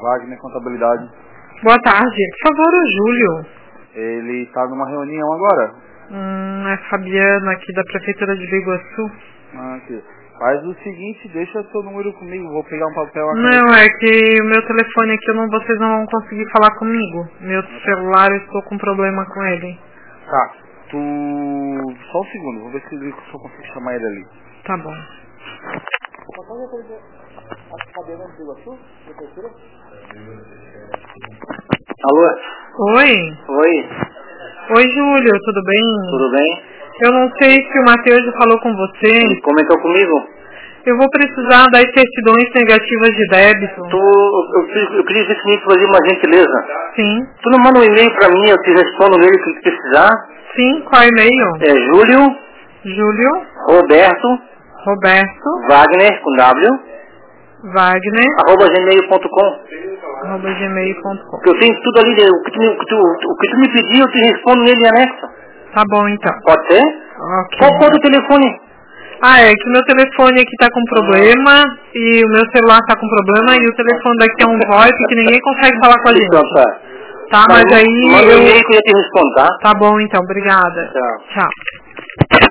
Wagner, contabilidade. Boa tarde. Por favor, o Júlio. Ele está numa reunião agora. É Fabiana, aqui da Prefeitura de Biguaçu. Aqui. Faz o seguinte, deixa seu número comigo, vou pegar um papel aqui. Não, é que o meu telefone aqui, vocês não vão conseguir falar comigo. Meu celular, eu estou com problema com ele. Tá, só um segundo, vou ver se eu consigo chamar ele ali. Tá bom. Fabiana de Biguaçu, Prefeitura? Alô? Oi? Oi, Oi, Júlio, tudo bem? tudo bem? Eu não sei se o Matheus já falou com você. Ele comentou comigo? Eu vou precisar das certidões negativas de débito. Eu queria ver se me fazer uma gentileza. Sim. Tu não manda um e-mail pra mim, eu te respondo nele se tu precisar. Sim, qual e-mail? É Júlio Roberto Wagner, com W, Wagner @gmail.com. @gmail.com. Eu tenho tudo ali, o que tu me pedir, eu te respondo nele em anexo. Tá bom, então. Pode ser? Ok. Qual é o telefone? É que o meu telefone aqui tá com problema e o meu celular tá com problema e o telefone daqui é um VoIP que ninguém consegue falar com a gente. Então, tá. Tá, mas aí Manda um e-mail que eu ia te responder, tá? Tá bom, então. Obrigada. Tchau. Tchau.